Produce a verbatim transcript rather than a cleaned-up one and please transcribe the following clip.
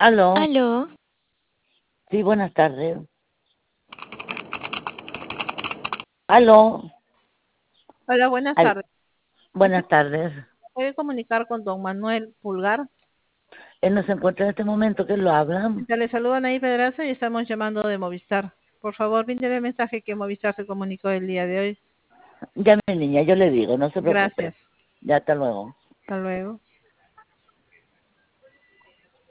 Aló, Aló, sí, buenas tardes. Aló, hola, buenas al- tardes. buenas Disculpe, tardes. ¿me puede comunicar con don Manuel Pulgar? Él no se encuentra en este momento, que lo habla. Ya le saludan ahí Pedraza y estamos llamando de Movistar. Por favor, brinde el mensaje que Movistar se comunicó el día de hoy. Ya, mi niña, yo le digo, no se preocupe. Gracias. Ya, hasta luego. Hasta luego.